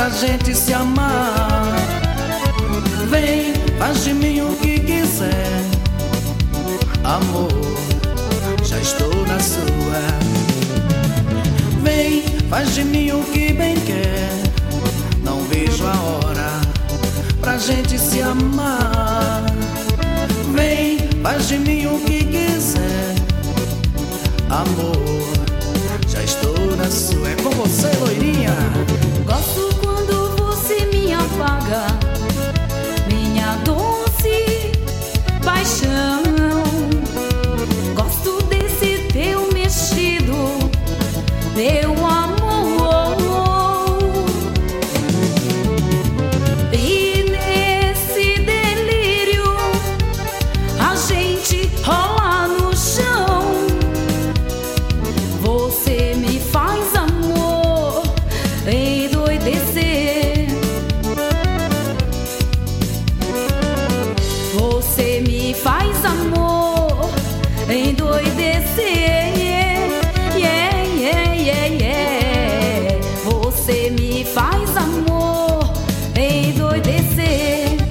pra gente se amar. Vem, faz de mim o que quiser, amor, já estou na sua. Vem, faz de mim o que bem quer, não vejo a hora pra gente se amar. Vem, faz de mim o que quiser, amor, já estou na sua. É com você, loirinha. Gosto quando você me apaga, minha doce paixão. Gosto desse teu mexido, meu amor. E nesse delírio a gente rola no chão. Você me faz amor endoidecer. Você me faz amor endoidecer. Yeah, yeah, yeah, yeah. Você me faz amor endoidecer.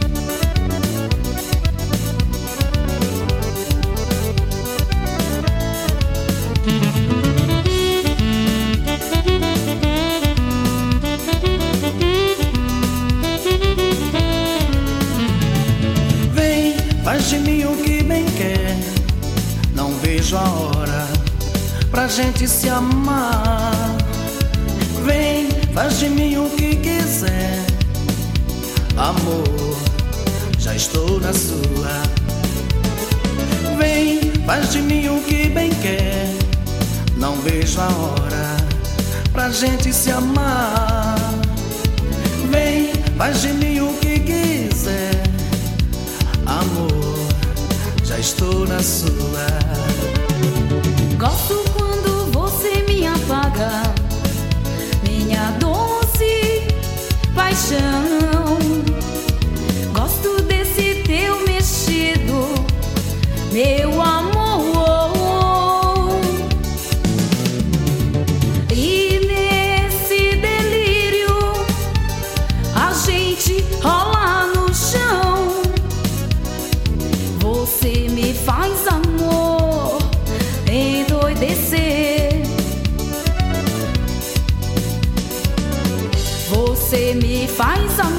Vem, faz de mim o que bem quer, não vejo a hora pra gente se amar. Vem, faz de mim o que quiser, amor, já estou na sua. Vem, faz de mim o que bem quer, não vejo a hora pra gente se amar. Vem, faz de mim o que quiser, amor, já estou na sua. Gosto quando você me apaga, minha doce paixão. Gosto desse teu mexido, meu amor. E nesse delírio a gente rola no chão. Você me faz amor endoidecer. Você me faz amor